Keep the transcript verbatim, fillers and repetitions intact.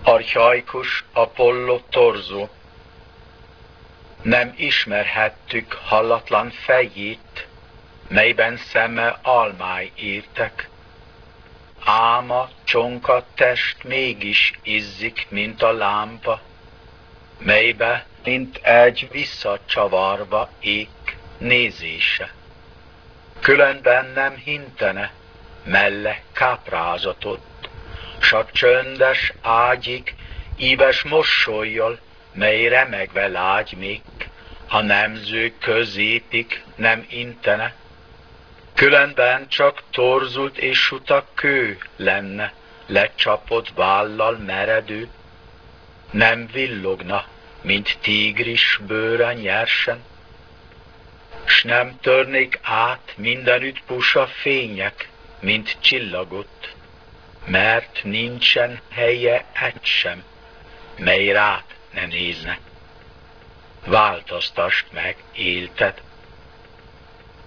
Archaikus Apollo torzó. Nem ismerhettük hallatlan fejét, melyben szeme almáj értek. Ám a csonka test mégis izzik, mint a lámpa, melybe, mint egy visszacsavarva ég nézése. Különben nem hintene melle káprázatot, s a csöndes ágyig íves mosollyal, mely remegve lágy még, a nemző középig nem intene. Különben csak torzult és suta kő lenne, lecsapott vállal meredő, nem villogna, mint tigris bőre nyersen, s nem törnék át mindenütt pusa fények, mint csillagot, mert nincsen helye egy sem, mely rád ne nézne. Változtasd meg élted